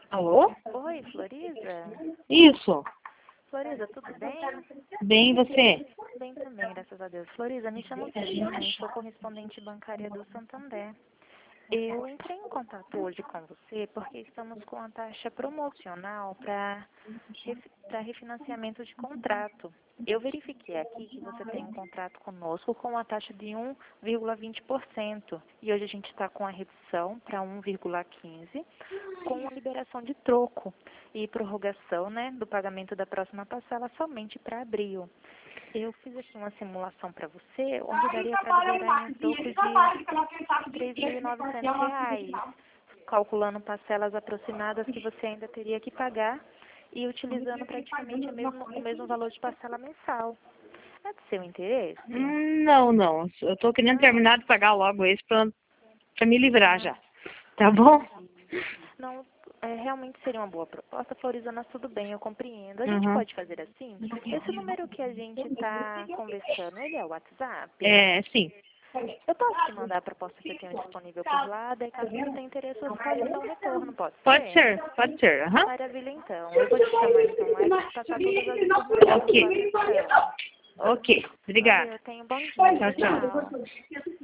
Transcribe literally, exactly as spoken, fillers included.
Alô? Oi, Floriza? Isso. Floriza, tudo bem? Bem, e você? Bem também, graças a Deus. Floriza, me chamo Cristina, sou correspondente bancária do Santander. Eu entrei em contato hoje com você porque estamos com a taxa promocional para refinanciamento de contrato. Eu verifiquei aqui que você tem um contrato conosco com a taxa de um vírgula vinte por cento e hoje a gente está com a redução para um vírgula quinze por cento com a liberação de troco e prorrogação, né, do pagamento da próxima parcela somente para abril. Eu fiz aqui uma simulação para você, onde daria para liberar em um troco de três mil e novecentos reais, calculando parcelas aproximadas que você ainda teria que pagar e utilizando praticamente o mesmo, o mesmo valor de parcela mensal. É de seu interesse? Hum, Não, não. Eu tô querendo terminar de pagar logo esse pra, pra me livrar já. Tá bom? Não, é, realmente seria uma boa proposta, Floriza, mas tudo bem, eu compreendo. A gente Uhum. pode fazer assim? Esse número que a gente está conversando, ele é o WhatsApp? É, sim. Eu posso te mandar a proposta que eu tenho disponível por lá, daí caso você tenha interesse, você pode me dar um retorno, pode ser? Pode ser, pode ser. Aham. Maravilha, então. Eu vou te chamar então lá e vou te passar todas as informações Ok. lá no telefone. Ok. Obrigada. Valeu, tenha um bom dia. Tchau, tchau. Tchau.